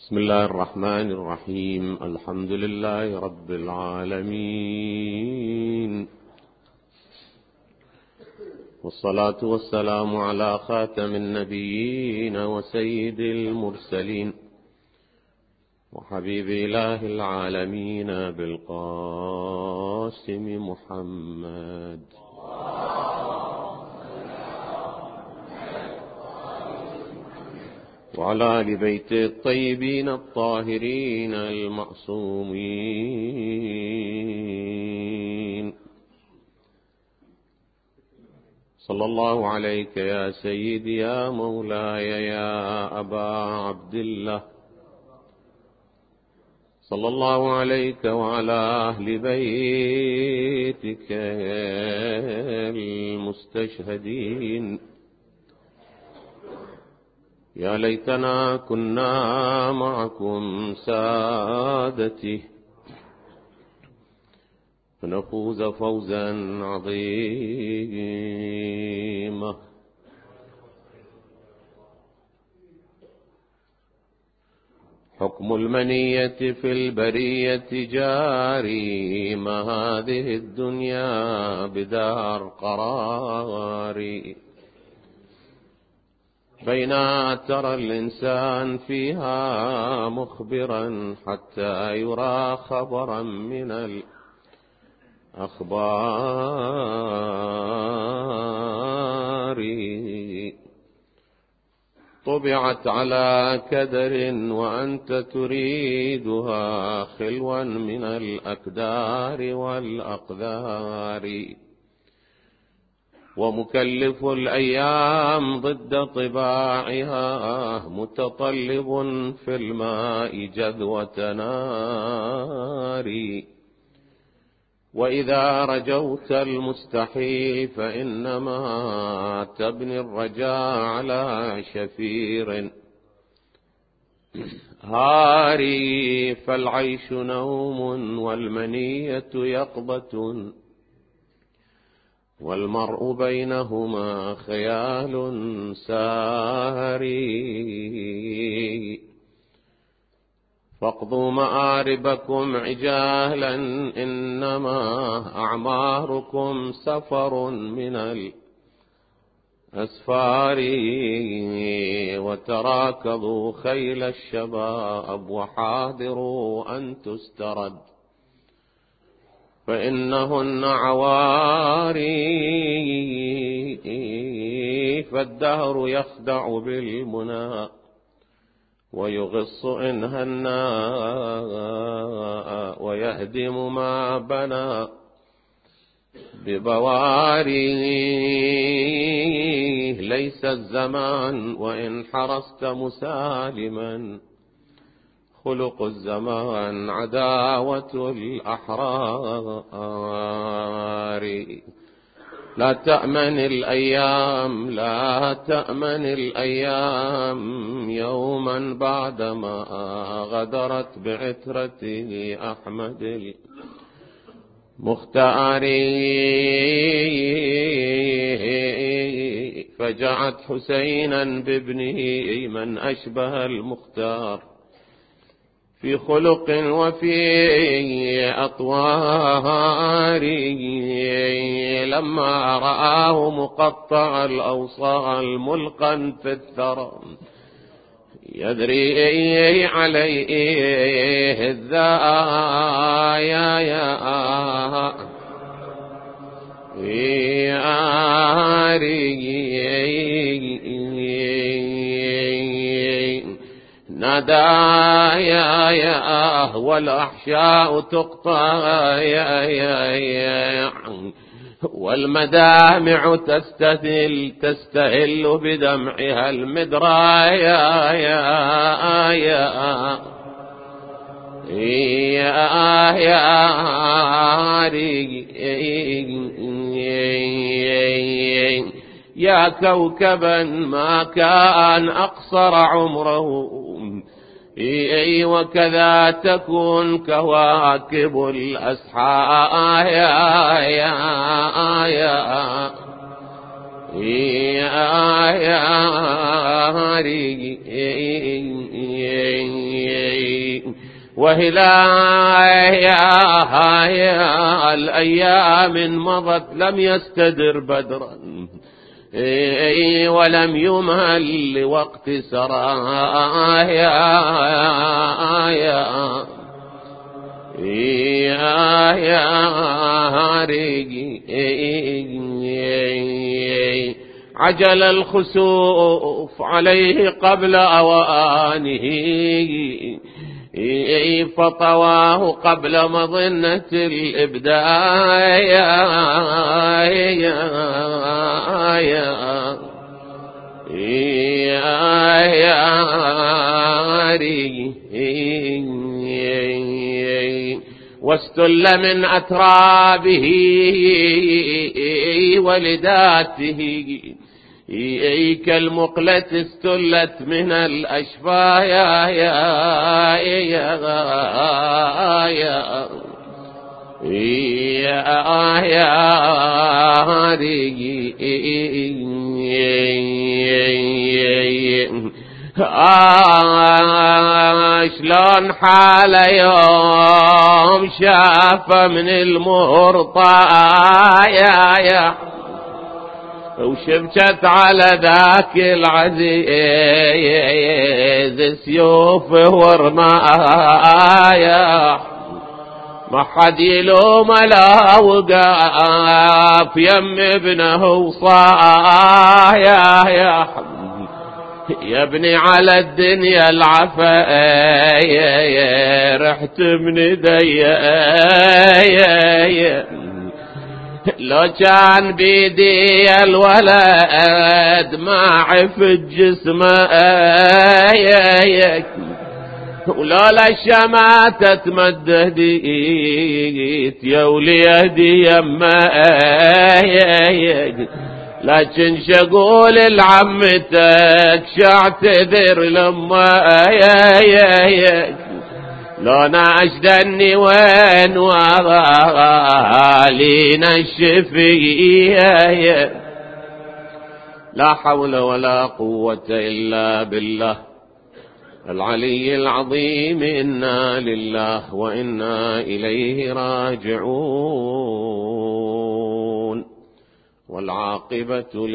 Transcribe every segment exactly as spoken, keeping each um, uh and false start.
بسم الله الرحمن الرحيم. الحمد لله رب العالمين، والصلاة والسلام على خاتم النبيين وسيد المرسلين وحبيب إله العالمين بالقاسم محمد وعلى آل بيته الطيبين الطاهرين المعصومين. صلى الله عليك يا سيدي يا مولاي يا أبا عبد الله، صلى الله عليك وعلى أهل بيتك المستشهدين. يا ليتنا كنا معكم سادتي فنفوز فوزا عظيما. حكم المنية في البرية جاري، ما هذه الدنيا بدار قراري، بين ترى الإنسان فيها مخبرا حتى يرى خبرا من الأخبار. طبعت على كدر وأنت تريدها خلوا من الأكدار والأقدار، ومكلف الأيام ضد طباعها متطلب في الماء جذوة نار. وإذا رجوت المستحيل فإنما تبني الرجاء على شفير هاري. فالعيش نوم والمنية يقظة، والمرء بينهما خيال ساري. فاقضوا مآربكم عجالا، إنما أعماركم سفر من الأسفار. وتراكضوا خيل الشباب وحاذروا أن تسترد، فإنهن عواري. فالدهر يخدع بالمنى ويغص إن هنى، ويهدم ما بنى ببواري. ليس الزمان وإن حرصت مسالما، خلق الزمان عداوة الأحرار. لا تأمن الأيام لا تأمن الأيام يوما بعدما غدرت بعترته أحمد المختار. فجعت حسينا بابنه من أشبه المختار في خلق وفي أطوار. لما رآه مقطع الأوصال ملقا في الثرى يدري عليه الذايا نادى يا يا والأحشاء تقطع يا يا، والمدامع تستهل تستهل بدمعها المدرى يا يا يا يا يا يا كوكبا ما كان أقصر عمره، وكذا تكون كواكب الأسحار يا يا يا يا يا وهلال الأيام مضت لم يستدر بدرا ولم يمهل لوقت سرايا يا يا عجل الخسوف عليه قبل أوانه فطواه قبل مظنة الإبداع واستل من أترابه ولداته كالمقلة استلت من الأشفايا يا يا يا شلون حال يوم شاف من المرطى يا يا وشبكت على ذاك العزيز سيوفه ورمايا ما حد يلوم لا وقاف يم ابنه وصايا يا يا ابني على الدنيا العفايا رحت من ديا لو كان بيدي الولد ما عف الجسم ولولا الشماتة تمدديت يا وليدي يما لكن شقول لعمتك شاعتذر لما لو ناشدني وين والينا الشفية لا حول ولا قوة إلا بالله العلي العظيم. إنا لله وإنا إليه راجعون والعاقبة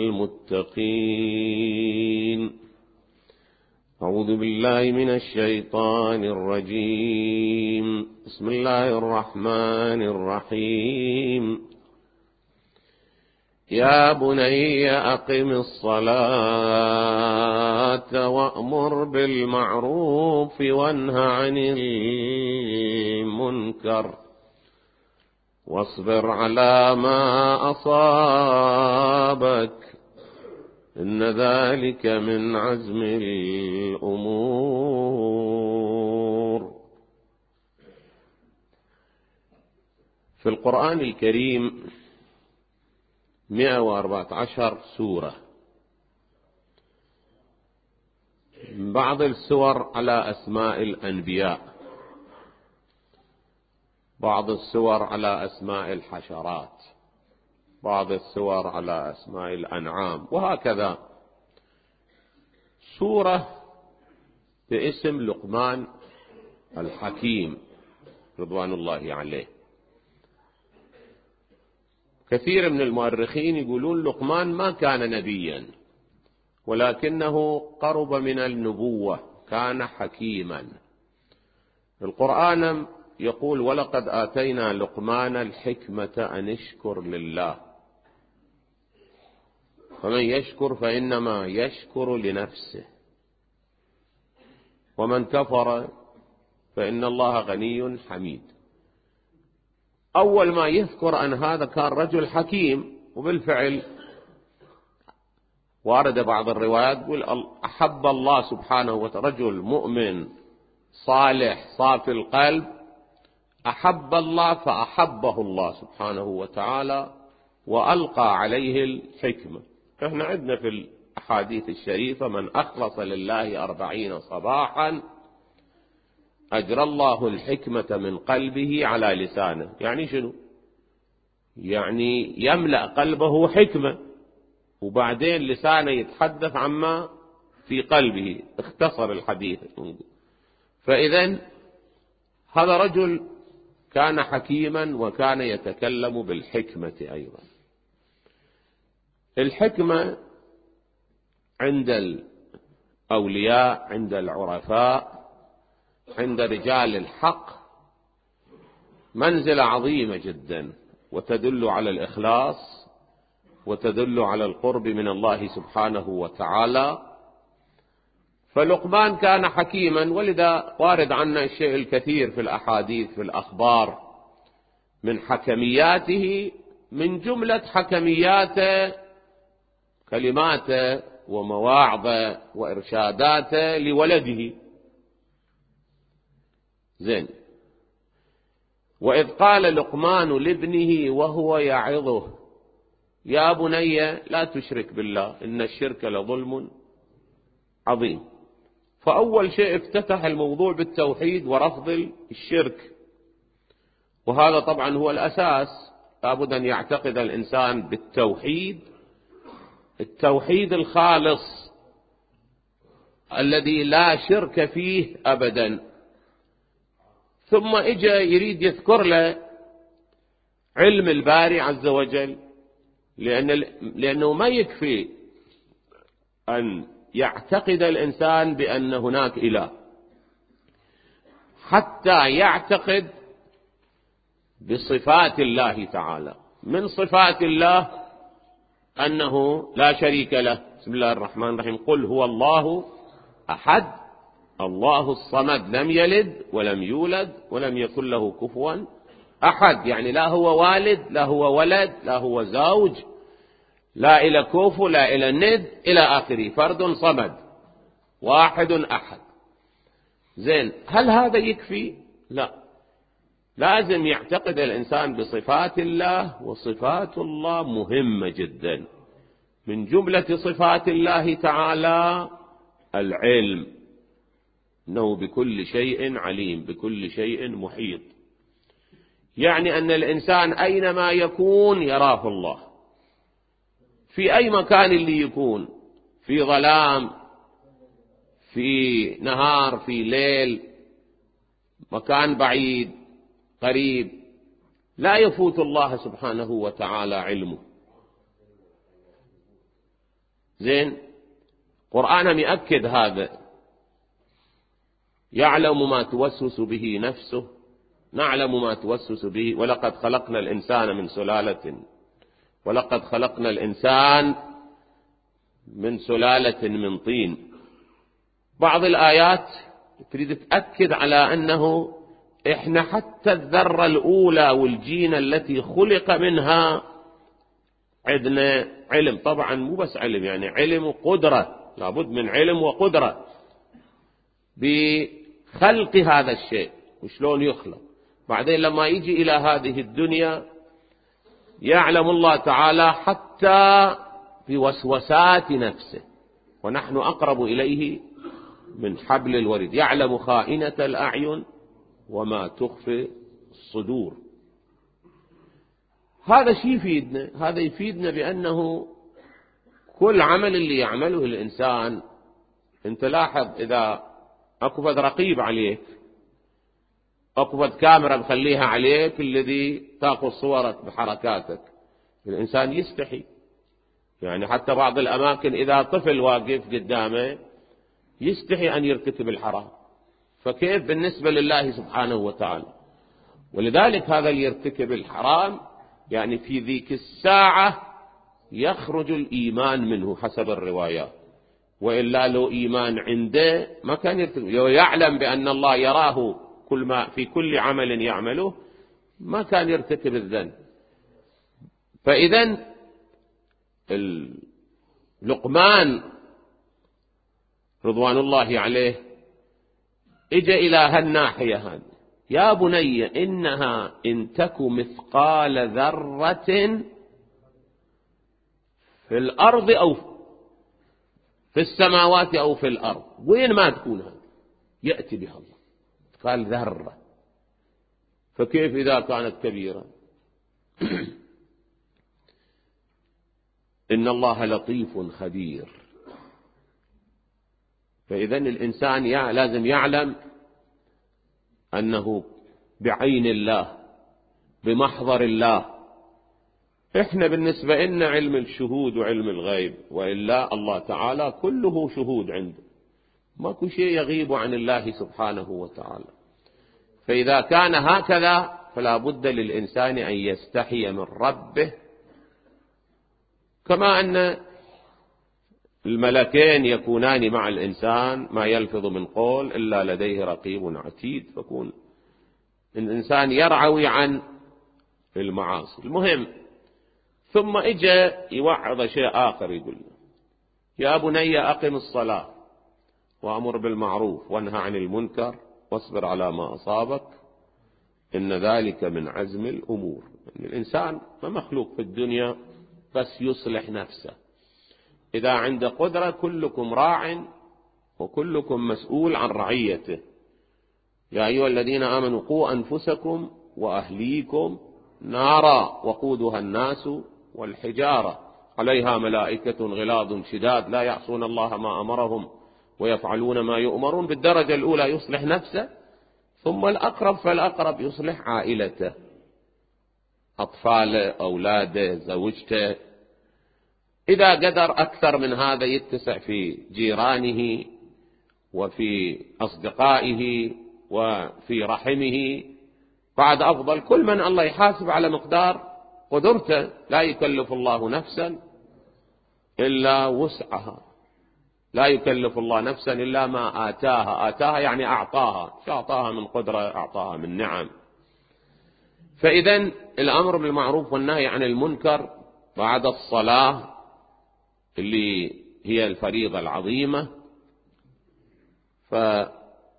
للمتقين. أعوذ بالله من الشيطان الرجيم. بسم الله الرحمن الرحيم. يا بني أقم الصلاة وأمر بالمعروف وانه عن المنكر واصبر على ما أصابك إن ذلك من عزم الأمور. في القرآن الكريم مئة وأربعة عشر سورة، بعض السور على أسماء الأنبياء، بعض السور على أسماء الحشرات، بعض السور على أسماء الأنعام، وهكذا. سورة باسم لقمان الحكيم رضوان الله عليه. كثير من المؤرخين يقولون لقمان ما كان نبيا ولكنه قرب من النبوة، كان حكيما. القرآن يقول ولقد آتينا لقمان الحكمة أن اشكر لله، فمن يشكر فإنما يشكر لنفسه ومن كفر فإن الله غني حميد. أول ما يذكر أن هذا كان رجل حكيم، وبالفعل وارد بعض الروايات يقول أحب الله سبحانه وتعالى رجل مؤمن صالح صافي القلب، أحب الله فأحبه الله سبحانه وتعالى وألقى عليه الحكمة. احنا عندنا في الأحاديث الشريفة من أخلص لله أربعين صباحا أجرى الله الحكمة من قلبه على لسانه. يعني شنو؟ يعني يملأ قلبه حكمة وبعدين لسانه يتحدث عما في قلبه. اختصر الحديث. فإذن هذا رجل كان حكيما وكان يتكلم بالحكمة أيضا. الحكمة عند الأولياء، عند العرفاء، عند رجال الحق منزلة عظيمة جدا، وتدل على الإخلاص وتدل على القرب من الله سبحانه وتعالى. فلقمان كان حكيما، ولذا وارد عنا الشيء الكثير في الأحاديث في الأخبار من حكمياته، من جملة حكمياته كلماته ومواعظه وإرشاداته لولده. زين. وإذ قال لقمان لابنه وهو يعظه يا بني لا تشرك بالله إن الشرك لظلم عظيم. فأول شيء افتتح الموضوع بالتوحيد ورفض الشرك، وهذا طبعا هو الأساس. لابد أن يعتقد الإنسان بالتوحيد، التوحيد الخالص الذي لا شرك فيه أبدا. ثم إجا يريد يذكر له علم الباري عز وجل، لأن لأنه ما يكفي أن يعتقد الإنسان بأن هناك إله، حتى يعتقد بصفات الله تعالى. من صفات الله أنه لا شريك له. بسم الله الرحمن الرحيم. قل هو الله أحد الله الصمد لم يلد ولم يولد ولم يكن له كفوا أحد. يعني لا هو والد، لا هو ولد، لا هو زوج، لا إلى كوفو، لا إلى ند، إلى آخره. فرد صمد واحد أحد. زين. هل هذا يكفي؟ لا، لازم يعتقد الإنسان بصفات الله، وصفات الله مهمة جدا. من جملة صفات الله تعالى العلم، إنه بكل شيء عليم، بكل شيء محيط. يعني أن الإنسان أينما يكون يراه الله، في أي مكان اللي يكون، في ظلام، في نهار، في ليل، مكان بعيد قريب، لا يفوت الله سبحانه وتعالى علمه. زين. قرآن يؤكد هذا. يعلم ما توسوس به نفسه، نعلم ما توسوس به، ولقد خلقنا الإنسان من سلالة ولقد خلقنا الإنسان من سلالة من طين. بعض الآيات تريد تأكد على أنه إحنا حتى الذرة الأولى والجين التي خلق منها عندنا علم. طبعا مو بس علم، يعني علم وقدرة، لابد من علم وقدرة بخلق هذا الشيء وشلون يخلق. بعدين لما يجي إلى هذه الدنيا يعلم الله تعالى حتى بوسوسات نفسه، ونحن أقرب إليه من حبل الوريد. يعلم خائنة الأعين وما تخفي الصدور. هذا شيء يفيدنا. هذا يفيدنا بأنه كل عمل اللي يعمله الإنسان، انت لاحظ إذا أكو فد رقيب عليك، أكو فد كاميرا مخليها عليك الذي تأخذ صورك بحركاتك، الإنسان يستحي. يعني حتى بعض الأماكن إذا طفل واقف قدامه يستحي أن يرتكب الحرام، فكيف بالنسبة لله سبحانه وتعالى؟ ولذلك هذا اللي يرتكب الحرام يعني في ذيك الساعة يخرج الإيمان منه حسب الروايات، وإلا لو إيمان عنده ما كان يرتكب. لو يعلم بأن الله يراه كل ما في كل عمل يعمله ما كان يرتكب الذنب. فإذن لقمان رضوان الله عليه اجى إلى هالناحية هذه. يا بني إنها إن تك مثقال ذرة في الأرض أو في السماوات أو في الأرض، وين ما تكون هذا يأتي بها الله. قال ذرة، فكيف إذا كانت كبيرة؟ إن الله لطيف خبير. فإذن الإنسان لازم يعلم أنه بعين الله بمحضر الله. احنا بالنسبة لنا علم الشهود وعلم الغيب، وإلا الله تعالى كله شهود عنده، ماكو شيء يغيب عن الله سبحانه وتعالى. فإذا كان هكذا فلا بد للإنسان أن يستحي من ربه، كما أن الملكين يكونان مع الإنسان ما يلفظ من قول إلا لديه رقيب عتيد، فكون الإنسان يرعوي عن المعاصي. المهم ثم إجا يوعظ شيء آخر، يقول يا بني أقم الصلاة وأمر بالمعروف وانهى عن المنكر واصبر على ما أصابك إن ذلك من عزم الأمور. يعني الإنسان ما مخلوق في الدنيا بس يصلح نفسه، إذا عنده قدرة كلكم راع وكلكم مسؤول عن رعيته. يا أيها الذين آمنوا قوا أنفسكم وأهليكم نارا وقودها الناس والحجارة عليها ملائكة غلاظ شداد لا يعصون الله ما أمرهم ويفعلون ما يؤمرون. بالدرجة الأولى يصلح نفسه، ثم الأقرب فالأقرب يصلح عائلته، أطفاله، أولاده، زوجته. إذا قدر أكثر من هذا يتسع في جيرانه وفي أصدقائه وفي رحمه، بعد أفضل. كل من الله يحاسب على مقدار قدرته، لا يكلف الله نفسا إلا وسعها، لا يكلف الله نفسا إلا ما آتاها. آتاها يعني أعطاها، شو أعطاها من قدرة؟ أعطاها من نعم. فإذن الأمر بالمعروف والنهي عن المنكر بعد الصلاة اللي هي الفريضة العظيمة، فأمر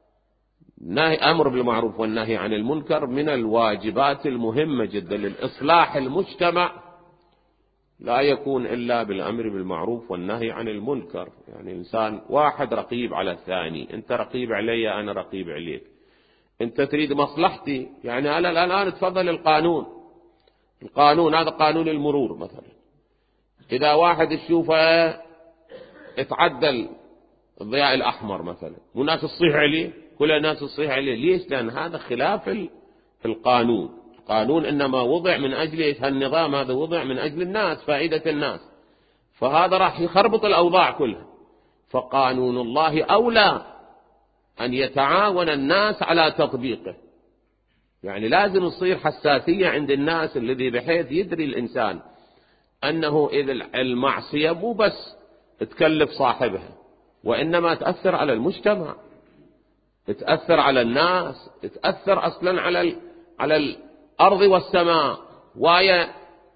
بالمعروف والنهي عن المنكر من الواجبات المهمة جدا للإصلاح المجتمع، لا يكون إلا بالأمر بالمعروف والنهي عن المنكر. يعني إنسان واحد رقيب على الثاني، أنت رقيب علي أنا رقيب عليك، أنت تريد مصلحتي، يعني أنا الآن تفضل القانون القانون هذا قانون المرور مثلا، إذا واحد تشوفه اتعدل الضياء الأحمر مثلا والناس تصيح عليه، كل الناس تصيح عليه، ليش؟ لأن هذا خلاف القانون. القانون إنما وضع من أجل هالنظام، هذا وضع من أجل الناس، فائدة الناس، فهذا راح يخربط الأوضاع كلها. فقانون الله أولى أن يتعاون الناس على تطبيقه. يعني لازم يصير حساسية عند الناس الذي بحيث يدري الإنسان أنه إذا المعصية مو بس تكلف صاحبها، وإنما تأثر على المجتمع، تأثر على الناس، تأثر أصلا على على الأرض والسماء، هواية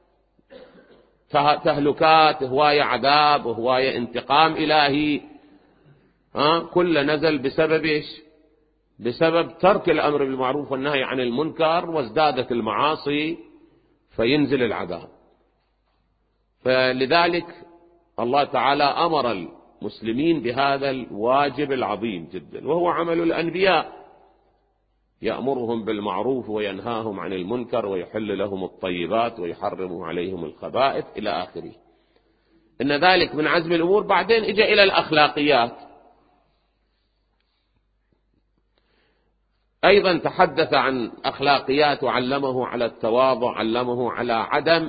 تهلكات، هواية عذاب، هواية انتقام إلهي. ها كل نزل بسبب إيش؟ بسبب ترك الأمر بالمعروف والنهي عن المنكر، وازدادت المعاصي فينزل العذاب. فلذلك الله تعالى أمر المسلمين بهذا الواجب العظيم جدا، وهو عمل الأنبياء، يأمرهم بالمعروف وينهاهم عن المنكر ويحل لهم الطيبات ويحرم عليهم الخبائث إلى آخره. إن ذلك من عزم الأمور. بعدين إجا إلى الأخلاقيات، أيضا تحدث عن أخلاقيات وعلمه على التواضع، علمه على عدم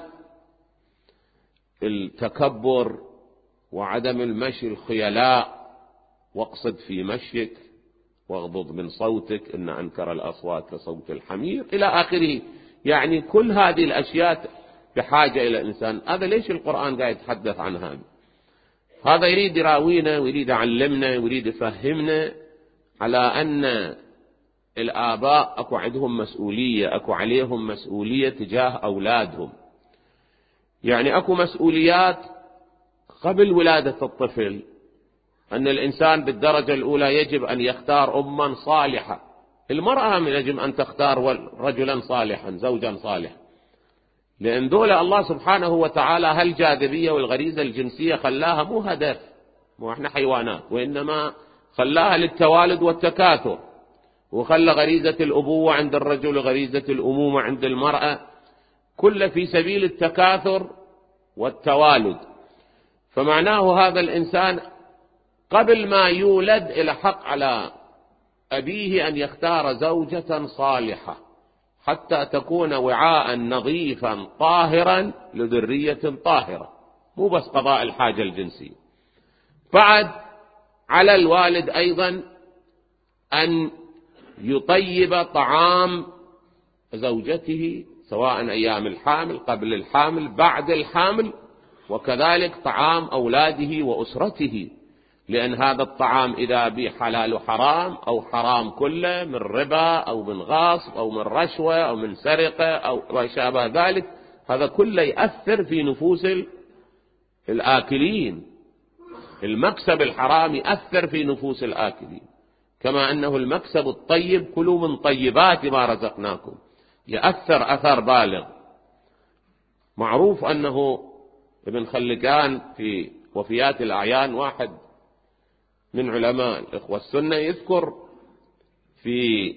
التكبر وعدم المشي الخيلاء، واقصد في مشيك واغضض من صوتك إن أنكر الأصوات لصوت الحمير إلى آخره. يعني كل هذه الأشياء بحاجة إلى الإنسان. هذا ليش القرآن قاعد يتحدث عن هذا؟ هذا يريد يراوينا ويريد يعلمنا ويريد يفهمنا على أن الآباء أكو عندهم مسؤولية، أكو عليهم مسؤولية تجاه أولادهم. يعني أكو مسؤوليات قبل ولادة الطفل، أن الإنسان بالدرجة الأولى يجب أن يختار أما صالحة. المرأة يجب أن تختار رجلا صالحا، زوجا صالحا، لأن دولة الله سبحانه وتعالى هالجاذبية والغريزة الجنسية خلاها مو هدف، مو احنا حيوانات، وإنما خلاها للتوالد والتكاثر، وخلى غريزة الأبوة عند الرجل وغريزة الأمومة عند المرأة، كل في سبيل التكاثر والتوالد. فمعناه هذا الإنسان قبل ما يولد إلى حق على أبيه أن يختار زوجة صالحة، حتى تكون وعاء نظيفا طاهرا لذرية طاهرة، مو بس قضاء الحاجة الجنسية. بعد على الوالد أيضا أن يطيب طعام زوجته، سواء أيام الحامل، قبل الحامل، بعد الحامل، وكذلك طعام أولاده وأسرته، لأن هذا الطعام إذا به حلال حرام أو حرام كله من ربا أو من غاصب أو من رشوة أو من سرقة أو ما شابه ذلك، هذا كله يأثر في نفوس الآكلين. المكسب الحرام يأثر في نفوس الآكلين، كما أنه المكسب الطيب كلوا من طيبات ما رزقناكم يأثر أثر بالغ. معروف أنه ابن خلقان في وفيات الأعيان، واحد من علماء الإخوة السنة، يذكر في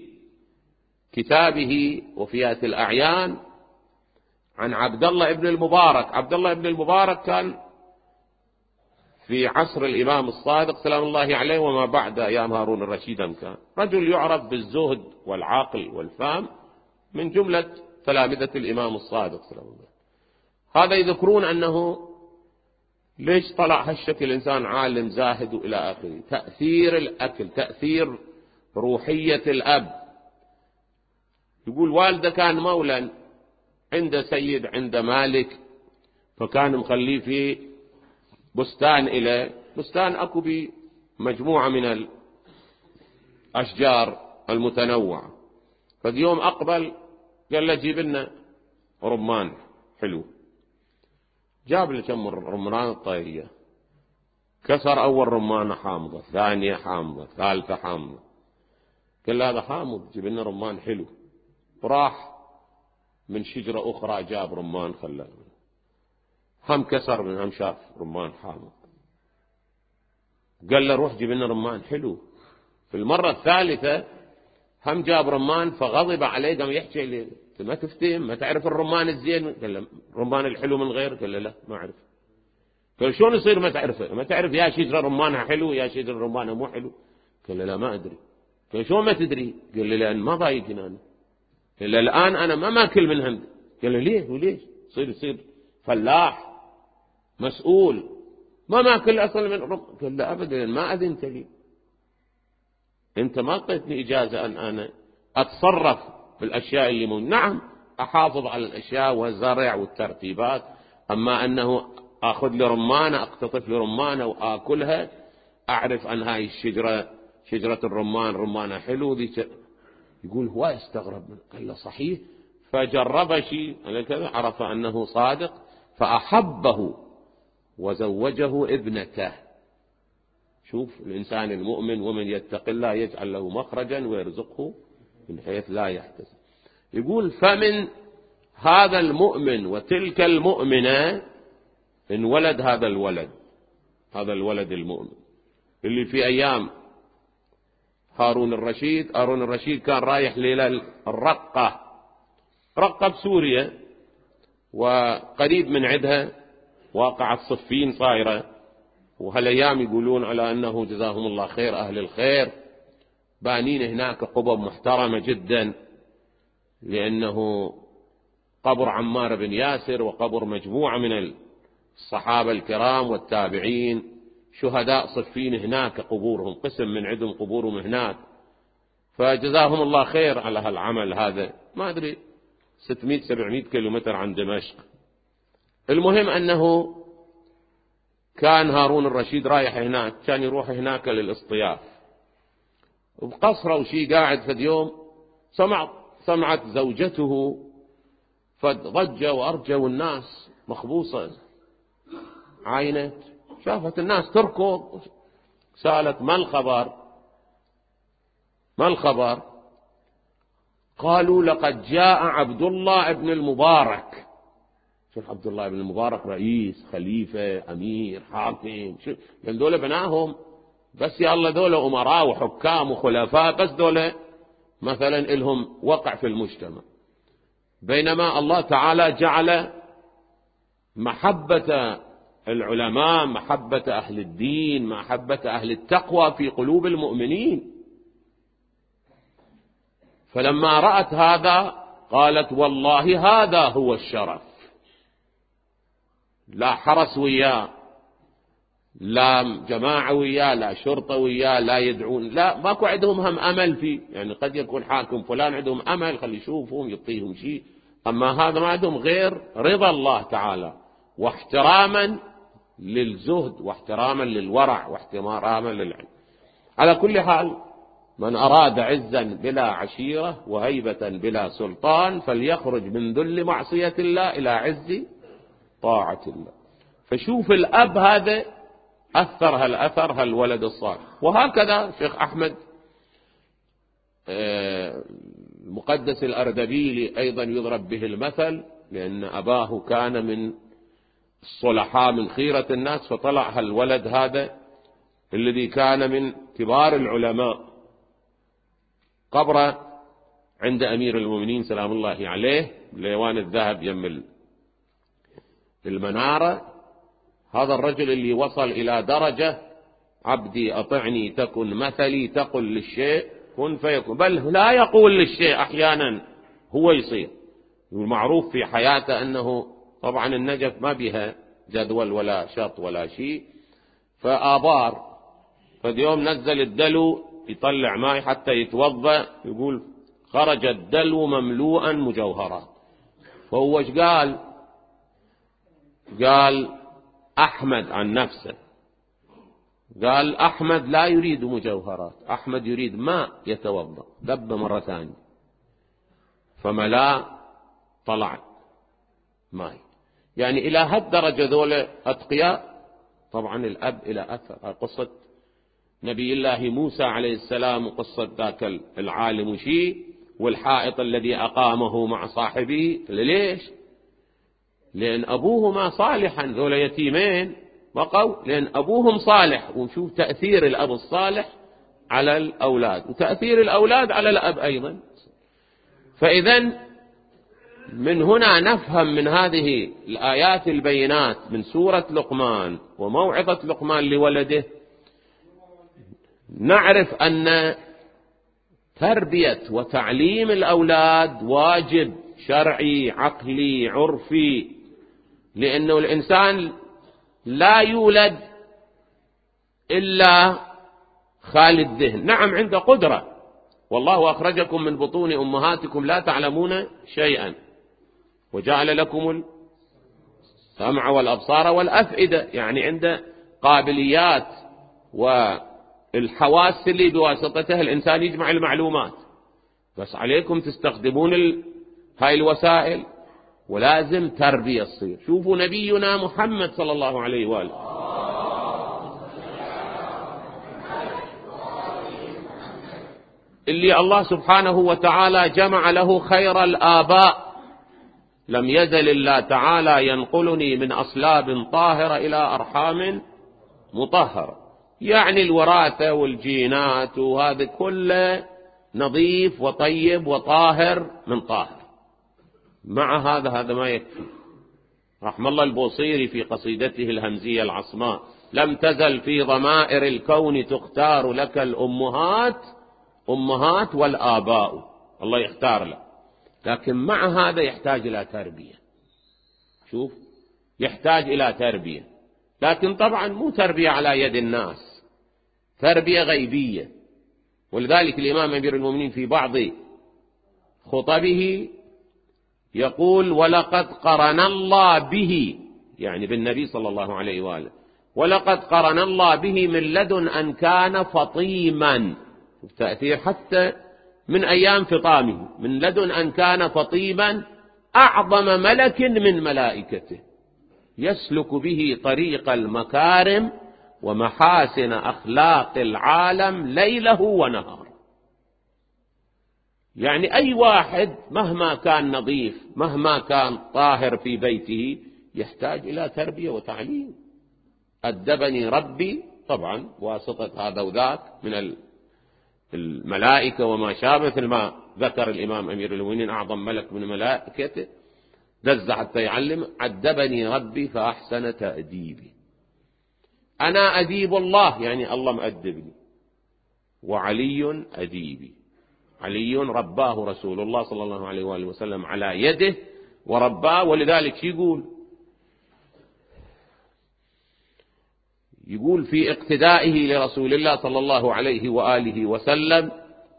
كتابه وفيات الأعيان عن عبد الله ابن المبارك. عبد الله ابن المبارك كان في عصر الإمام الصادق سلام الله عليه وما بعد أيام هارون الرشيد، كان رجل يعرف بالزهد والعقل والفهم من جملة تلامذة الإمام الصادق سلام الله. هذا يذكرون أنه ليش طلع هالشكل إنسان عالم زاهد إلى آخره. تأثير الأكل، تأثير روحية الأب. يقول والده كان مولا عند سيد، عند مالك، فكان مخليه في بستان إلى بستان أكو بمجموعة من الأشجار المتنوعة. ففي يوم أقبل قال له جيب لنا رمان حلو، جاب له كم رمان الطائرية، كسر أول رمانة حامضة، ثانية حامضة، ثالثة حامضة. قال له هذا حامض، جيب لنا رمان حلو. وراح من شجرة أخرى جاب رمان خلاه، هم كسر من هم شاف رمان حامض. قال له روح جيب لنا رمان حلو. في المرة الثالثة هم جاب رمان، فغضب عليه، قام يحكي لي ما تفتهم، ما تعرف الرمان الزين؟ قال له الرمان الحلو من غير؟ قال له لا ما أعرف. قال شلون يصير ما تعرفه؟ ما تعرف يا شجرة رمانها حلو يا شجرة رمانها مو حلو؟ قال له لا ما أدري. قال شلون ما تدري؟ قال له لأن ما ضايقني أنا، قال له الآن أنا ما ماكل منهم. قال له ليه وليش؟ صير يصير فلاح مسؤول ما ماكل أصلا من رم. قال له أبدا ما أذنت لي، أنت ما أعطيتني إجازة أن أنا أتصرف بالأشياء اللي مو. نعم أحافظ على الأشياء والزرع والترتيبات، أما أنه أخذ لي رمانة أقتطف لي رمانة وآكلها، أعرف أن هاي الشجرة شجرة الرمان رمانة حلو ذي. يقول هو استغرب. قال له صحيح. فجرب شيء على كذا، عرف أنه صادق، فأحبه وزوجه ابنته. شوف الإنسان المؤمن، ومن يتق الله يجعل له مخرجا ويرزقه من حيث لا يحتسب. يقول فمن هذا المؤمن وتلك المؤمنة انولد هذا الولد، هذا الولد المؤمن اللي في أيام هارون الرشيد. هارون الرشيد كان رايح ليلة الرقة، رقة بسوريا، وقريب من عندها واقعة صفين صايرة، وهالأيام يقولون على أنه جزاهم الله خير أهل الخير بانين هناك قبب محترمة جدا، لأنه قبر عمار بن ياسر وقبر مجموعة من الصحابة الكرام والتابعين شهداء صفين هناك قبورهم، قسم من عندهم قبورهم هناك. فجزاهم الله خير على هالعمل هذا، ما أدري ستمائة سبعمائة كيلومتر عن دمشق. المهم أنه كان هارون الرشيد رايح هناك، كان يروح هناك للاصطياف، وبقصره وشي قاعد في يوم سمع سمعت زوجته فضج وأرجى والناس مخبوصة، عينت شافت الناس تركض، سألت ما الخبر ما الخبر؟ قالوا لقد جاء عبد الله ابن المبارك. شوف عبد الله ابن المبارك رئيس خليفة أمير حاكم، لأن دولة بناهم بس يا الله دولة أمراء وحكام وخلفاء، بس دولة مثلا إلهم وقع في المجتمع. بينما الله تعالى جعل محبة العلماء، محبة أهل الدين، محبة أهل التقوى في قلوب المؤمنين. فلما رأت هذا قالت والله هذا هو الشرف، لا حرس وياه، لا جماعة وياه، لا شرطة وياه، لا يدعون، لا ماكو عندهم هم أمل فيه. يعني قد يكون حاكم فلان عندهم أمل خلي يشوفهم يعطيهم شيء، أما هذا ما عندهم غير رضا الله تعالى واحتراما للزهد واحتراما للورع واحتراما للعلم. على كل حال، من أراد عزا بلا عشيرة وهيبة بلا سلطان فليخرج من ذل معصية الله إلى عز طاعة الله. فشوف الأب هذا أثر هالأثر هالولد الصالح. وهكذا شيخ أحمد المقدس الأردبيلي أيضا يضرب به المثل، لأن أباه كان من الصلحاء من خيرة الناس، فطلع هالولد هذا الذي كان من كبار العلماء قبره عند أمير المؤمنين سلام الله عليه ليوان الذهب يم المنارة. هذا الرجل اللي وصل إلى درجة عبدي أطعني تكن مثلي، تقل للشيء كن فيكون، بل لا يقول للشيء أحيانا هو يصير. المعروف في حياته أنه طبعا النجف ما بها جدول ولا شط ولا شيء، فآبار فاليوم نزل الدلو يطلع ماء حتى يتوضأ، يقول خرج الدلو مملوءا مجوهرات. فهو ايش قال؟ قال أحمد عن نفسه، قال أحمد لا يريد مجوهرات، أحمد يريد ماء يتوضأ. دب مرة ثانية فملا طلع ماء. يعني إلى هالدرجة ذول أتقياء. طبعا الأب إلى أثر. قصة نبي الله موسى عليه السلام وقصة ذاك العالم شيء والحائط الذي أقامه مع صاحبه. ليش؟ لأن أبوهما صالحا، ذول يتيمين بقوا لأن أبوهم صالح. ونشوف تأثير الأب الصالح على الأولاد وتأثير الأولاد على الأب أيضا. فإذا من هنا نفهم من هذه الآيات البينات من سورة لقمان وموعظة لقمان لولده، نعرف أن تربية وتعليم الأولاد واجب شرعي عقلي عرفي، لأنه الإنسان لا يولد إلا خالي الذهن. نعم عنده قدرة، والله أخرجكم من بطون أمهاتكم لا تعلمون شيئا وجعل لكم السمع والأبصار والأفئدة، يعني عنده قابليات والحواس اللي بواسطتها الإنسان يجمع المعلومات، بس عليكم تستخدمون ال... هاي الوسائل، ولازم تربية تصير. شوفوا نبينا محمد صلى الله عليه وآله اللي الله سبحانه وتعالى جمع له خير الآباء. لم يزل الله تعالى ينقلني من أصلاب طاهرة إلى أرحام مطهرة، يعني الوراثة والجينات وهذا كله نظيف وطيب وطاهر من طاهر. مع هذا هذا ما يكفي. رحم الله البوصيري في قصيدته الهمزية العصماء: لم تزل في ضمائر الكون تختار لك الأمهات أمهات والآباء. الله يختار له، لكن مع هذا يحتاج إلى تربية. شوف، يحتاج إلى تربية، لكن طبعا مو تربية على يد الناس، تربية غيبية. ولذلك الإمام أمير المؤمنين في بعض خطبه يقول: ولقد قرن الله به، يعني بالنبي صلى الله عليه وآله، ولقد قرن الله به من لدن أن كان فطيما. تأثير حتى من أيام فطامه، من لدن أن كان فطيما أعظم ملك من ملائكته يسلك به طريق المكارم ومحاسن أخلاق العالم ليله ونهاره. يعني أي واحد مهما كان نظيف مهما كان طاهر في بيته يحتاج إلى تربية وتعليم. أدبني ربي، طبعا واسطة هذا وذاك من الملائكة وما شابه، مثل ما ذكر الإمام أمير المؤمنين أعظم ملك من ملائكته دز حتى يعلم: أدبني ربي فأحسن تأديبي. أنا أديب الله، يعني الله مؤدبني، وعلي أديبي. علي رباه رسول الله صلى الله عليه وآله وسلم على يده ورباه. ولذلك يقول يقول في اقتدائه لرسول الله صلى الله عليه وآله وسلم: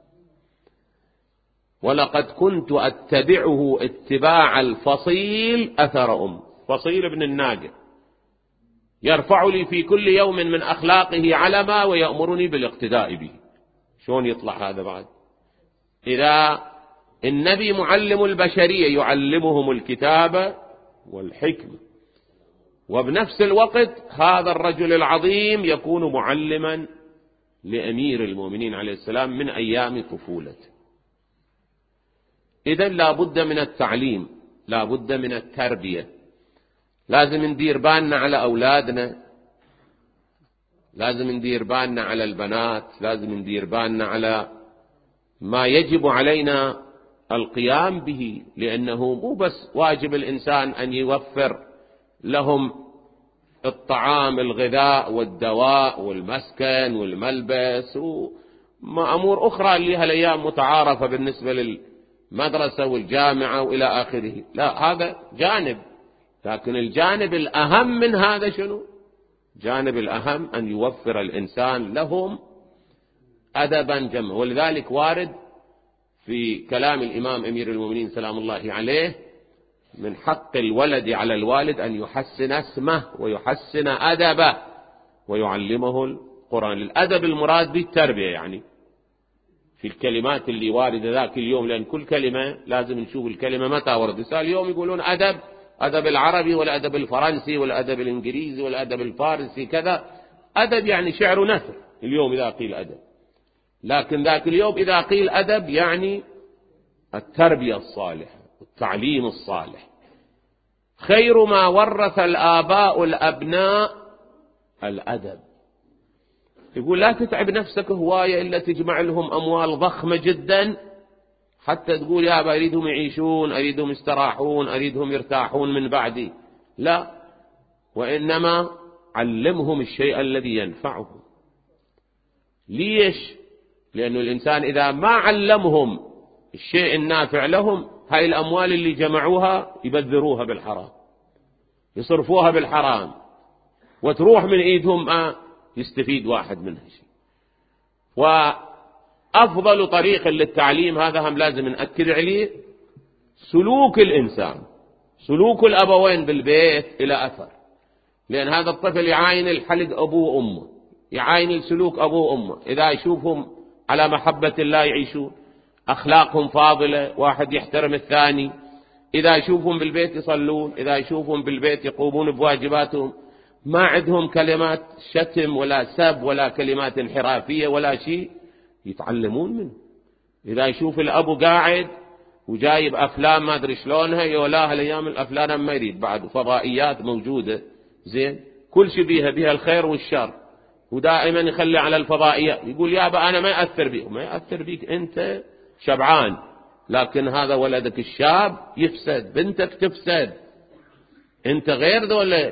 ولقد كنت أتبعه اتباع الفصيل أثر أم. فصيل بن الناجح يرفع لي في كل يوم من أخلاقه علما ويأمرني بالاقتداء به. شلون يطلع هذا بعد؟ إذا النبي معلم البشرية يعلمهم الكتاب والحكمة، وبنفس الوقت هذا الرجل العظيم يكون معلما لأمير المؤمنين عليه السلام من أيام طفولته. إذن لا بد من التعليم، لا بد من التربية. لازم ندير بالنا على أولادنا، لازم ندير بالنا على البنات، لازم ندير بالنا على ما يجب علينا القيام به، لأنه مو بس واجب الإنسان أن يوفر لهم الطعام الغذاء والدواء والمسكن والملبس وأمور أخرى اللي هالأيام متعارفة بالنسبة للمدرسة والجامعة وإلى آخره. لا، هذا جانب، لكن الجانب الأهم من هذا شنو؟ جانب الأهم أن يوفر الإنسان لهم أدبا جما. ولذلك وارد في كلام الإمام أمير المؤمنين سلام الله عليه: من حق الولد على الوالد أن يحسن اسمه ويحسن أدبه ويعلمه القرآن. الأدب المراد به التربية، يعني في الكلمات اللي واردة ذاك اليوم، لأن كل كلمة لازم نشوف الكلمة متى وردت. اليوم يقولون أدب، أدب العربي والأدب الفرنسي والأدب الإنجليزي والأدب الفارسي كذا. أدب يعني شعر ونثر اليوم إذا قيل أدب، لكن ذاك اليوم إذا قيل أدب يعني التربية الصالحة والتعليم الصالح. خير ما ورث الآباء الأبناء الأدب. يقول لا تتعب نفسك هواية إلا تجمع لهم أموال ضخمة جدا حتى تقول يا أبا أريدهم يعيشون، أريدهم يستراحون، أريدهم يرتاحون من بعدي. لا، وإنما علمهم الشيء الذي ينفعهم. ليش؟ لأنه الإنسان إذا ما علمهم الشيء النافع لهم، هاي الأموال اللي جمعوها يبذروها بالحرام، يصرفوها بالحرام، وتروح من إيدهم ما يستفيد واحد منها شيء. وأفضل طريق للتعليم، هذا هم لازم نأكد عليه، سلوك الإنسان، سلوك الأبوين بالبيت إلى أثر. لأن هذا الطفل يعاين الحلق أبوه وأمه، يعاين السلوك أبوه وأمه. إذا يشوفهم على محبة الله يعيشون، أخلاقهم فاضلة، واحد يحترم الثاني، إذا يشوفهم بالبيت يصلون، إذا يشوفهم بالبيت يقومون بواجباتهم، ما عندهم كلمات شتم ولا سب ولا كلمات انحرافية ولا شيء، يتعلمون منه. إذا يشوف الأبو قاعد وجايب أفلام ما أدري شلونها، يولاها الأيام الأفلام ما يريد بعد، فضائيات موجودة زين، كل شيء بيها بيها الخير والشر، ودائما يخلي على الفضائيات. يقول يابا أنا ما يأثر بيك. ما يأثر بيك أنت شبعان، لكن هذا ولدك الشاب يفسد، بنتك تفسد، أنت غير ذولا.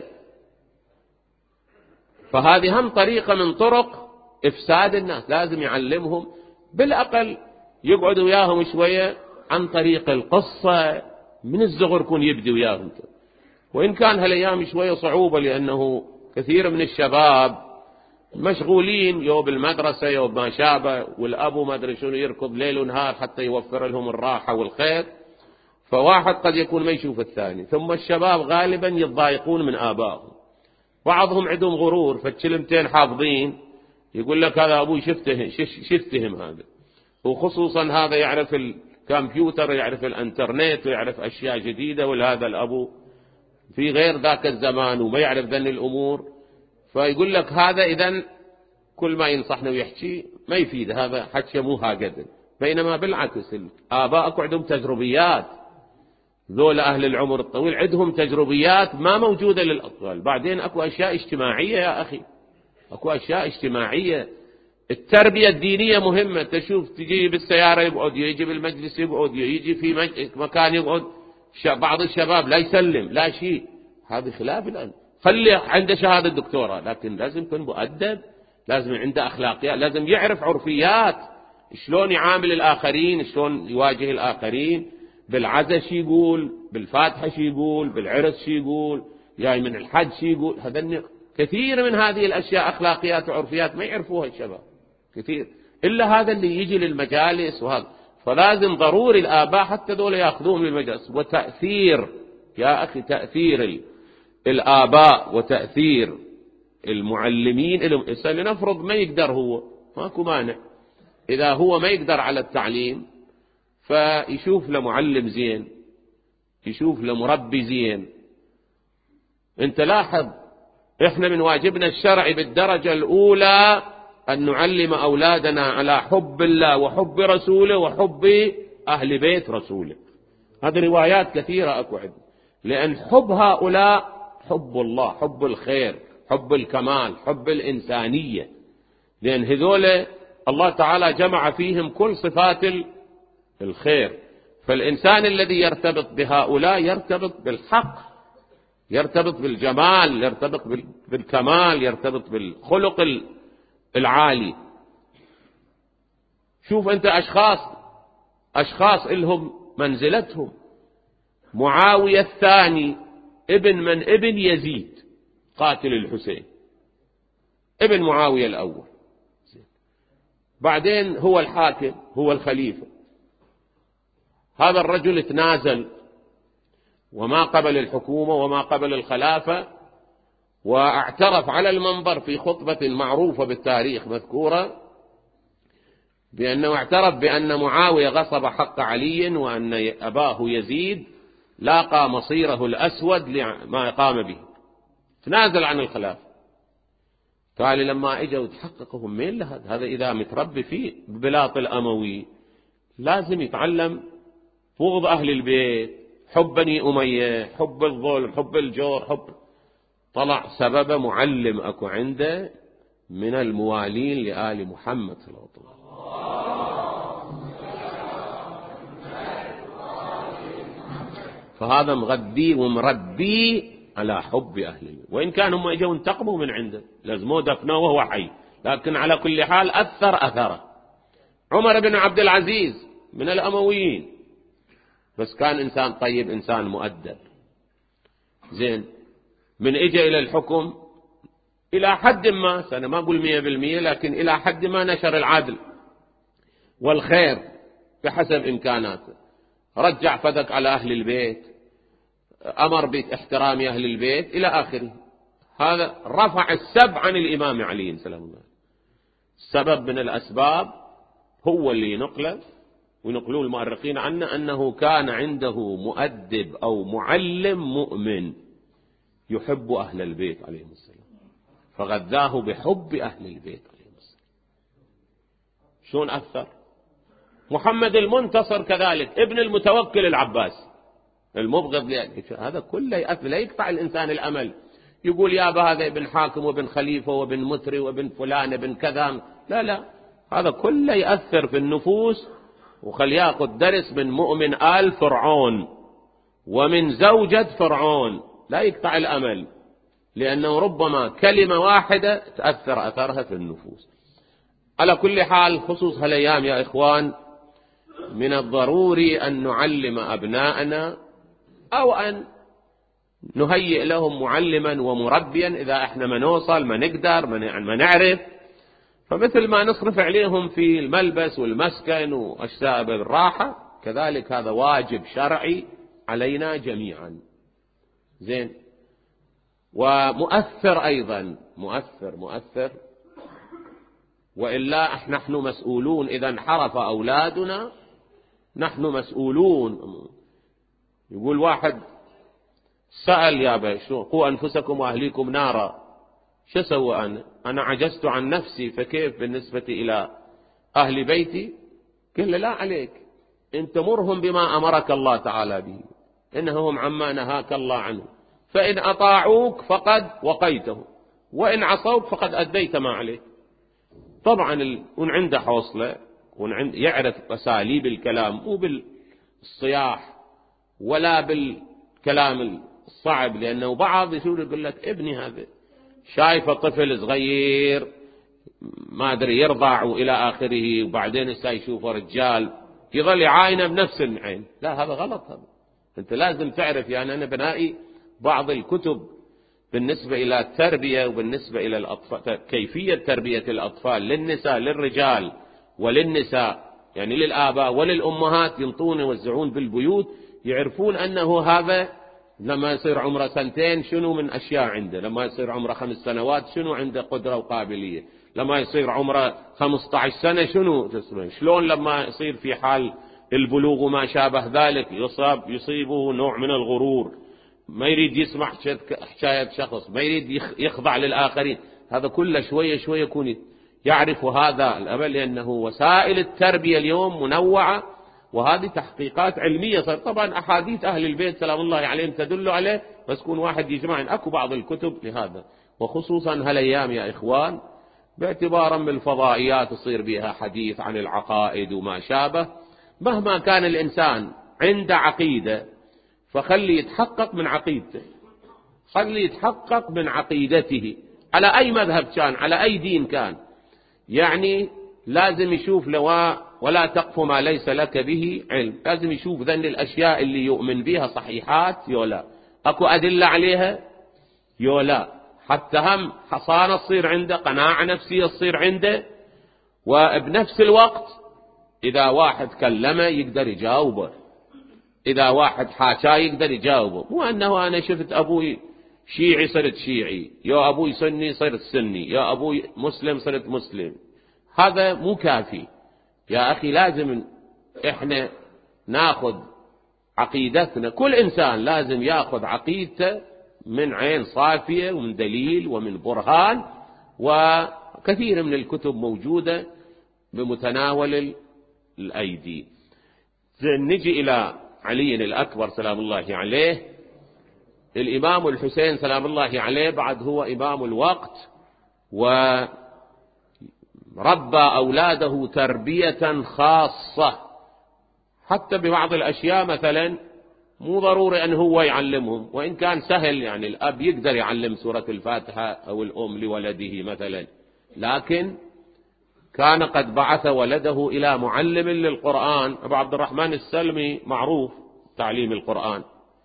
فهذه هم طريقة من طرق إفساد الناس. لازم يعلمهم بالأقل، يقعد وياهم شوية عن طريق القصة من الصغر، يكون يبدي وياهم. وإن كان هالأيام شوية صعوبة، لأنه كثير من الشباب مشغولين يو بالمدرسة يو بما شابه، والأبو ما أدري شنو يركض ليل ونهار حتى يوفر لهم الراحة والخير، فواحد قد يكون ما يشوف الثاني. ثم الشباب غالبا يتضايقون من آبائهم، بعضهم عندهم غرور، فالكلمتين حافظين يقول لك هذا أبوي شفته شفتهم هذا، وخصوصا هذا يعرف الكمبيوتر، يعرف الانترنت، ويعرف أشياء جديدة، وهذا الأبو في غير ذاك الزمان وما يعرف ذن الأمور. فيقول لك هذا إذن كل ما ينصحنا ويحكي ما يفيد، هذا حكي مو هكذا. بينما بالعكس آباءك عندهم تجربيات، ذول أهل العمر الطويل عندهم تجربيات ما موجودة للأطفال. بعدين أكو أشياء اجتماعية يا أخي، أكو أشياء اجتماعية. التربية الدينية مهمة. تشوف تجي بالسيارة يقعد، يجي بالمجلس يقعد، يجي في مكان يقعد، بعض الشباب لا يسلم لا شيء، هذا خلاف الآن. خلي عنده شهادة دكتوراه، لكن لازم يكون مؤدب، لازم عنده أخلاقيات، لازم يعرف عرفيات شلون يعامل الآخرين، شلون يواجه الآخرين، بالعزة شي يقول، بالفاتحة شي يقول، بالعرس شي يقول، جاي من الحج شي يقول. هذا كثير من هذه الأشياء أخلاقيات وعرفيات ما يعرفوها الشباب كثير، إلا هذا اللي يجي للمجالس وهذا. فلازم ضروري الآباء حتى دول يأخذوهم للمجالس. وتأثير يا أخي، تأثير الآباء وتأثير المعلمين لهم. لنفرض ما يقدر هو، ماكو مانع، إذا هو ما يقدر على التعليم فيشوف له معلم زين، يشوف له مربي زين. انت لاحظ، احنا من واجبنا الشرعي بالدرجة الأولى أن نعلم أولادنا على حب الله وحب رسوله وحب أهل بيت رسوله. هذه روايات كثيرة أكو عندنا، لأن حب هؤلاء حب الله، حب الخير، حب الكمال، حب الإنسانية، لأن هذول الله تعالى جمع فيهم كل صفات الخير. فالإنسان الذي يرتبط بهؤلاء يرتبط بالحق، يرتبط بالجمال، يرتبط بالكمال، يرتبط بالخلق العالي. شوف أنت أشخاص أشخاص إلهم منزلتهم. معاوية الثاني ابن من ابن يزيد قاتل الحسين، ابن معاوية الأول، بعدين هو الحاكم، هو الخليفة. هذا الرجل تنازل وما قبل الحكومة وما قبل الخلافة، واعترف على المنبر في خطبة معروفة بالتاريخ مذكورة بأنه اعترف بأن معاوية غصب حق علي، وأن أباه يزيد لاقى مصيره الأسود لما قام به، تنازل عن الخلافة. قال لما اجوا يتحققوا مين له هذا إذا متربي فيه ببلاط الأموي لازم يتعلم بغض أهل البيت، حب بني أمية، حب الظلم، حب الجور، حب. طلع سبب معلم أكو عنده من الموالين لآل محمد صلى الله عليه وسلم. فهذا مغذي ومربي على حب أهل البيت، وإن كانوا هم اجوا انتقموا من عنده، لازموه دفنوه وهو حي، لكن على كل حال أثر أثره. عمر بن عبد العزيز من الأمويين، بس كان إنسان طيب، إنسان مؤدب زين. من اجى إلى الحكم إلى حد ما، أنا ما أقول مية بالمية، لكن إلى حد ما نشر العدل والخير بحسب إمكاناته. رجع فدك على أهل البيت، أمر باحترام أهل البيت إلى آخره. هذا رفع السب عن الإمام علي سلام الله. سبب من الأسباب هو اللي ينقله وينقلوه المؤرخين عنه أنه كان عنده مؤدب أو معلم مؤمن يحب أهل البيت عليهم السلام، فغذاه بحب أهل البيت عليهم السلام. شلون أثر؟ محمد المنتصر كذلك، ابن المتوكل العباس المبغض لأهل، هذا كله يأثر. لا يقطع الإنسان الأمل، يقول يا أبا هذا ابن حاكم وابن خليفة وابن متري وابن فلان ابن كذا، لا لا، هذا كله يأثر في النفوس. وخل يأخذ درس من مؤمن آل فرعون ومن زوجة فرعون، لا يقطع الأمل، لأنه ربما كلمة واحدة تأثر أثرها في النفوس. على كل حال، خصوص هالأيام يا إخوان، من الضروري أن نعلم أبناءنا أو أن نهيئ لهم معلما ومربيا إذا احنا ما نوصل ما نقدر ما نعرف. فمثل ما نصرف عليهم في الملبس والمسكن وأشياء بالراحة، كذلك هذا واجب شرعي علينا جميعا زين. ومؤثر أيضا، مؤثر مؤثر وإلا نحن مسؤولون. إذا انحرف أولادنا نحن مسؤولون. يقول واحد سأل يا باشو قوا أنفسكم وأهليكم نارا، شو سوى أنا؟ أنا عجزت عن نفسي، فكيف بالنسبة إلى أهل بيتي؟ قال لا عليك، أنت مرهم بما أمرك الله تعالى به، إنهم عما نهاك الله عنه، فإن أطاعوك فقد وقيته، وإن عصوك فقد أديت ما عليك. طبعا عنده حوصلة وعنده يعرف أساليب الكلام، مو بالصياح ولا بالكلام الصعب، لأنه بعض يقول لك ابني هذا شايفه طفل صغير ما أدري يرضع وإلى آخره، وبعدين إسا يشوفه رجال يظل يعاينه بنفس العين. لا، هذا غلط. هذا أنت لازم تعرف. يعني أنا بنائي بعض الكتب بالنسبة إلى التربية وبالنسبة إلى الأطفال، كيفية تربية الأطفال للنساء للرجال وللنساء، يعني للآباء وللأمهات، ينطون يوزعون بالبيوت، يعرفون أنه هذا لما يصير عمره سنتين شنو من أشياء عنده، لما يصير عمره خمس سنوات شنو عنده قدرة وقابلية، لما يصير عمره خمسة عشر سنة شنو تسمع، شلون لما يصير في حال البلوغ وما شابه ذلك يصاب يصيبه نوع من الغرور، ما يريد يسمع حكاية شخص، ما يريد يخضع للآخرين. هذا كله شوية شوية يكون يعرف هذا الأب، لأنه وسائل التربية اليوم منوعة، وهذه تحقيقات علمية. صار طبعا أحاديث أهل البيت سلام الله عليهم تدل عليه، بس كون واحد يجمع أكو بعض الكتب لهذا. وخصوصا هالأيام يا إخوان باعتبارا بالفضائيات يصير بها حديث عن العقائد وما شابه، مهما كان الإنسان عنده عقيدة فخلي يتحقق من عقيدته، خلي يتحقق من عقيدته على أي مذهب كان، على أي دين كان. يعني لازم يشوف لواء ولا تقف ما ليس لك به علم، لازم يشوف ذن الأشياء اللي يؤمن بها صحيحات يولا، أكو أدلة عليها يولا، حتى هم حصانة تصير عنده، قناعة نفسية تصير عنده، وبنفس الوقت إذا واحد كلمه يقدر يجاوبه، إذا واحد حاشا يقدر يجاوبه. مو أنه أنا شفت أبوي شيعي صرت شيعي، يا أبوي سني صرت سني، يا أبوي مسلم صرت مسلم. هذا مو كافي يا أخي. لازم إحنا ناخذ عقيدتنا، كل إنسان لازم ياخذ عقيدته من عين صافية ومن دليل ومن برهان، وكثير من الكتب موجودة بمتناول الأيدي. نجي إلى علي الأكبر سلام الله عليه. الإمام الحسين سلام الله عليه بعد هو إمام الوقت، وربى أولاده تربية خاصة، حتى ببعض الأشياء مثلا مو ضروري أن هو يعلمهم، وإن كان سهل، يعني الأب يقدر يعلم سورة الفاتحة أو الأم لولده مثلا، لكن كان قد بعث ولده إلى معلم للقرآن. أبو عبد الرحمن السلمي معروف تعليم القرآن،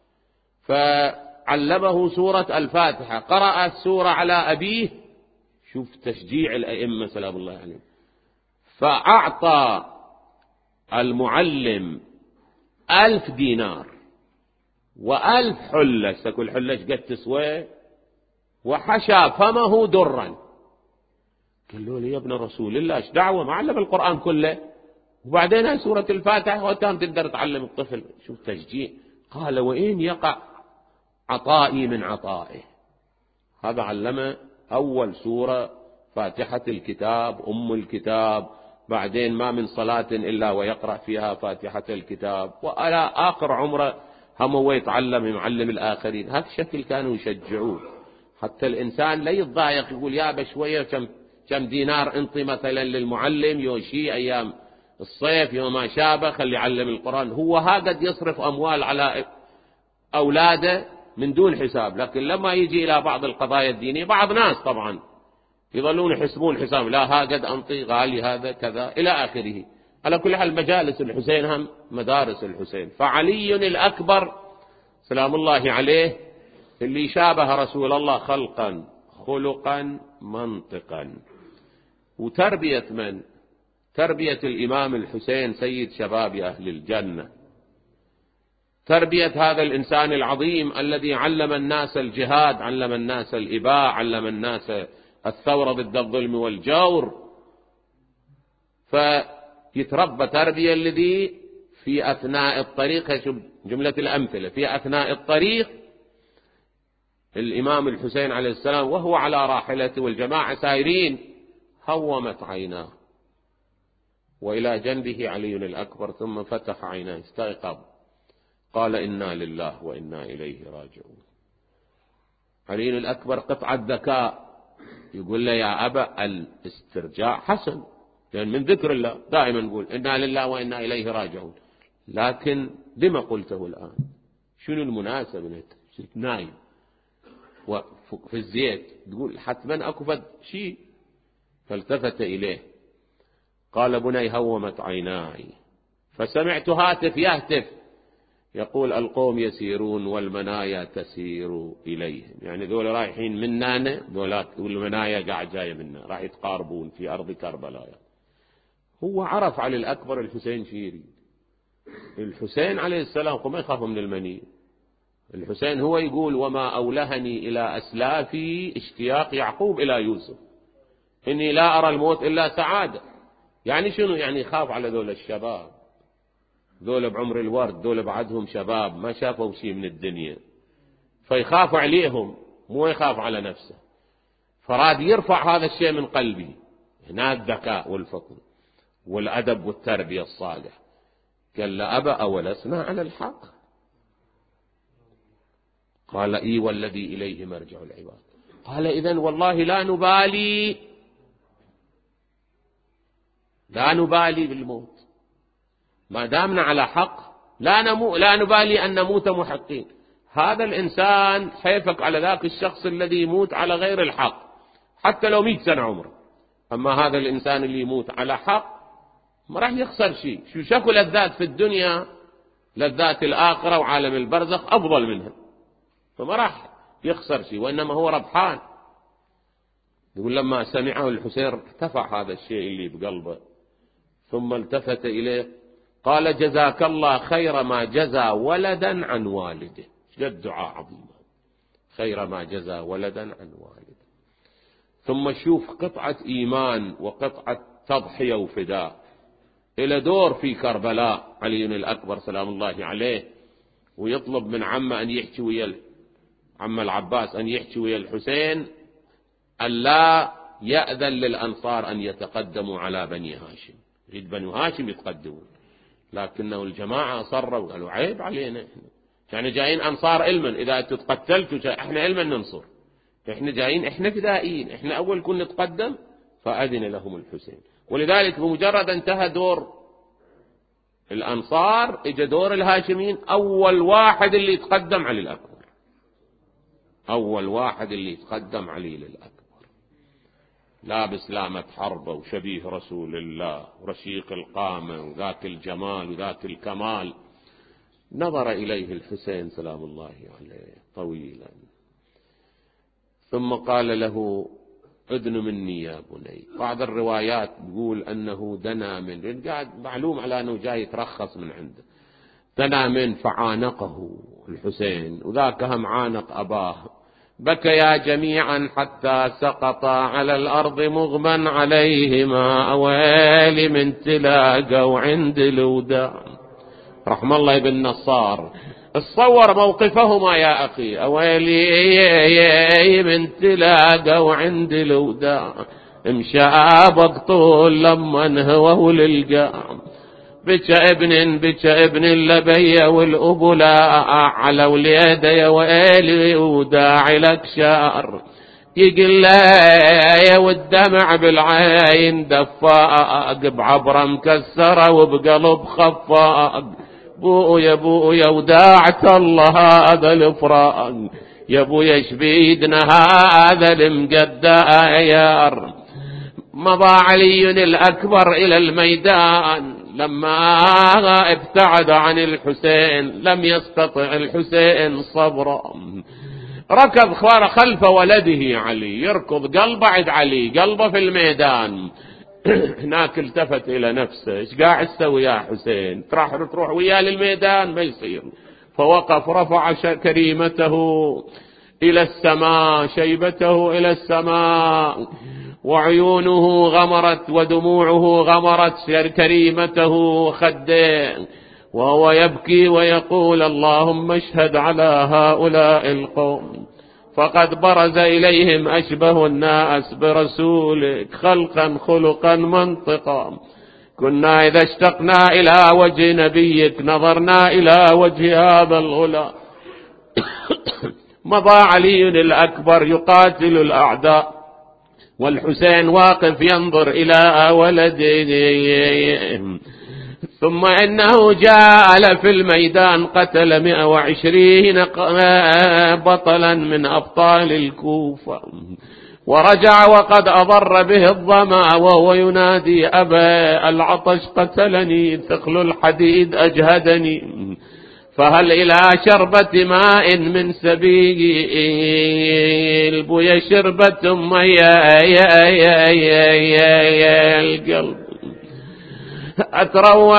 فعلمه سورة الفاتحة، قرأ السورة على أبيه. شوف تشجيع الأئمة سلام الله عليهم. فأعطى المعلم ألف دينار وألف حلة، كل حلة قد تسوى، وحشى فمه درا. قال له يا ابن رسول الله ايش دعوة، ما علم القرآن كله، وبعدين سورة الفاتحة وكان تقدر تعلم الطفل. شوف تشجيع. قال وإن يقع عطائي من عطائه. هذا علمه أول سورة فاتحة الكتاب أم الكتاب، بعدين ما من صلاة إلا ويقرأ فيها فاتحة الكتاب، وعلى آخر عمره هم هو يتعلم يعلم الآخرين. هذا الشكل كانوا يشجعوه، حتى الإنسان لا يتضايق يقول يا بشوية كم كم دينار انطي مثلا للمعلم يوشي أيام الصيف يوم ما شابه خلي يعلم القرآن. هو هذا يصرف أموال على أولاده من دون حساب، لكن لما يجي إلى بعض القضايا الدينية بعض ناس طبعا يظلون يحسبون حساب، لا هذا أنطي غالي هذا كذا إلى آخره. على كل حال مجالس الحسين هم مدارس الحسين. فعلي الأكبر سلام الله عليه اللي شابه رسول الله خلقا خلقا منطقا. وتربية من؟ تربية الإمام الحسين سيد شباب أهل الجنة، تربية هذا الإنسان العظيم الذي علم الناس الجهاد، علم الناس الإباء، علم الناس الثورة ضد الظلم والجور. فيتربى تربية الذي في أثناء الطريق، جملة الأمثلة، في أثناء الطريق الإمام الحسين عليه السلام وهو على راحلته والجماعة سائرين هومت عيناه، وإلى جنبه علي الأكبر، ثم فتح عيناه استيقظ، قال إنا لله وإنا إليه راجعون. علي الأكبر قطعة ذكاء، يقول له يا أبا الاسترجاع حسن، لأن من ذكر الله دائما نقول إنا لله وإنا إليه راجعون، لكن لما قلته الآن؟ شنو المناسبة؟ نايم وفي الزيت، تقول حتما أكو فد شيء، فالتفت إليه قال بني هومت عيناي، فسمعت هاتف يهتف يقول القوم يسيرون والمنايا تسير إليهم، يعني ذول رايحين مننا، ذولا والمنايا قاعد جاية منا، راح يتقاربون في أرض كربلاء. هو عرف علي الأكبر الحسين شيري، الحسين عليه السلام ما يخاف من المني. الحسين هو يقول وما أولهني إلى أسلافي اشتياق يعقوب إلى يوسف، إني لا أرى الموت إلا سعادة. يعني شنو؟ يعني يخاف على ذول الشباب، ذول بعمر الورد، ذول بعدهم شباب ما شافوا شيء من الدنيا، فيخاف عليهم مو يخاف على نفسه. فراد يرفع هذا الشيء من قلبي، هنا الذكاء والفطن والأدب والتربية الصالح. قال له أبا أولسنا على الحق؟ قال إي والذي إليه مرجع العباد. قال إذن والله لا نبالي، لا نبالي بالموت ما دامنا على حق، لا نمو لا نبالي أن نموت محقين. هذا الإنسان حيفك على ذاك الشخص الذي يموت على غير الحق حتى لو مئة سنة عمره، أما هذا الإنسان اللي يموت على حق ما راح يخسر شيء. شو شافوا لذات في الدنيا، لذات الآخرة وعالم البرزخ أفضل منها، فما راح يخسر شيء وإنما هو ربحان. يقول لما سمعه الحسين ارتفع هذا الشيء اللي بقلبه، ثم التفت إليه قال جزاك الله خير ما جزى ولدا عن والده. جد دعاء عظيم، خير ما جزى ولدا عن والده. ثم شوف قطعة إيمان وقطعة تضحية وفداء. إلى دور في كربلاء علي الأكبر سلام الله عليه، ويطلب من عمه أن يحكي ويا عم العباس أن يحكي ويا الحسين ألا يأذن للأنصار أن يتقدموا على بني هاشم. يريد بني هاشم يتقدمون، لكنه الجماعة أصروا قالوا عيب علينا، إحنا يعني جايين أنصار علما، إذا تتقتلتوا إحنا علما ننصر، إحنا جايين إحنا فدائيين، إحنا أول كنا نتقدم. فأذن لهم الحسين، ولذلك بمجرد انتهى دور الأنصار إجا دور الهاشمين. أول واحد اللي يتقدم علي الأكبر، أول واحد اللي يتقدم علي الأكبر، لابس لامة حربة وشبيه رسول الله ورشيق القامة وذاك الجمال وذاك الكمال. نظر إليه الحسين سلام الله عليه طويلا، ثم قال له ادن مني يا بني. بعض الروايات تقول أنه دنا من، قاعد معلوم على أنه جاي يترخص من عنده، دنا من فعانقه الحسين، وذاك هم عانق أباه. بكيا جميعا حتى سقطا على الأرض مغمى عليهما، أويلي من تلاقوا عند الوداع. رحم الله ابن نصار اتصور موقفهما يا أخي، أويلي من تلاقوا عند الوداع، مشابق طول لما انهوه للقاع. بك ابن بك ابن اللبي والأبلاء على وليده يا ويلي وداعي لك شار. يقول لا والدمع بالعين دفاق، بعبرة مكسرة وبقلب خفاق. بويا بويا وداعت الله هذا الفراق، يا بويا شبيدنا هذا المقداير. مضى علي الأكبر إلى الميدان، لما ابتعد عن الحسين لم يستطع الحسين صبرا، ركض خلف ولده علي، يركض قلبه عند علي، قلبه في الميدان. هناك التفت إلى نفسه، ايش قاعد تسوي يا حسين؟ تروح تروح وياه للميدان ما يصير. فوقف رفع كريمته إلى السماء، شيبته إلى السماء، وعيونه غمرت ودموعه غمرت كريمته خدين، وهو يبكي ويقول اللهم اشهد على هؤلاء القوم، فقد برز إليهم أشبه الناس برسولك خلقا خلقا منطقا. كنا إذا اشتقنا إلى وجه نبيك نظرنا إلى وجه هذا الغلام. مضى علي الأكبر يقاتل الأعداء، والحسين واقف ينظر إلى ولده. ثم إنه جاء في الميدان قتل مئة وعشرين بطلا من أبطال الكوفة، ورجع وقد أضر به الظما وهو ينادي أبا العطش قتلني ثقل الحديد أجهدني فهل إلى شربة ماء من سبيل بويا شربة ميا يا يا يا يا يا القلب أتروى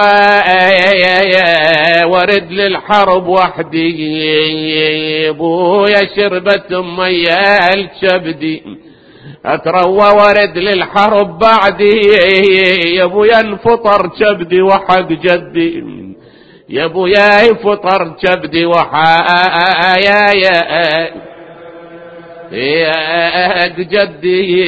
ورد للحرب وحدي بويا شربة ميا الكبدي أتروى ورد للحرب بعدي يا بويا انفطر كبدي وحق جدي يا بويا فطر كبدي وحا يا يا يا جدي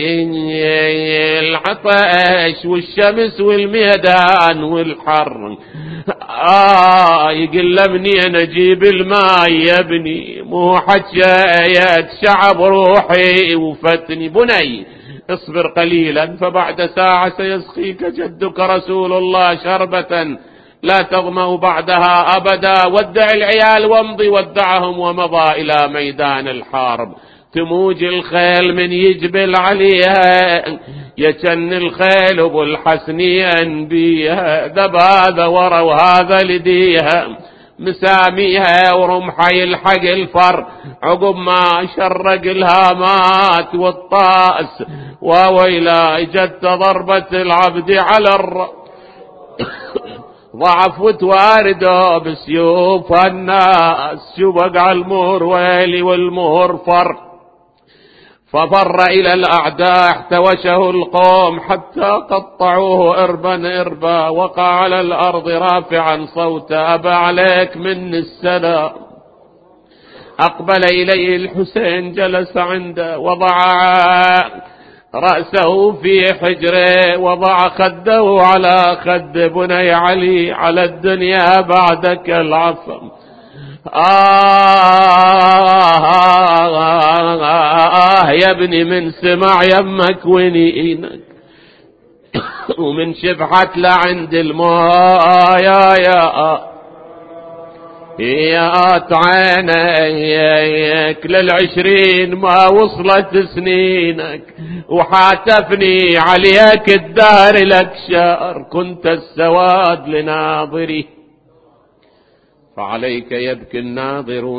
العطش والشمس والميدان والحر آه يقلمني أنا أجيب الماء يا ابني مو حجايات شعب روحي وفتني بني اصبر قليلا فبعد ساعة سيسقيك جدك رسول الله شربة لا تظمأ بعدها أبدا. ودع العيال وامضي ودعهم ومضى إلى ميدان الحرب. تموج الخيل من يجبل عليها يجن الخيل ابو الحسنين بيها ذب هذا ورا وهذا لديها مساميها ورمحة يلحق الفر عقب ما شرق الهامات والطاس وويلا اجت ضربة العبد على الر ضعف وتوارده بسيوف الناس شبق على المهر ويلي والمهر فر ففر إلى الأعداء احتوشه القوم حتى قطعوه إربا إربا وقع على الأرض رافعا صوته أبا عليك من السلام. أقبل إليه الحسين جلس عنده وضع رأسه في حجره وضع خده على خد بني علي على الدنيا بعدك العفو. آه, آه, آه, آه يا ابني من سمع يمك ونينك ومن شفعت لعند الماء يا يا يا عينيك للعشرين ما وصلت سنينك وحاتفني عليك الدهر لك شار كنت السواد لناظري فعليك يبكي الناظرون.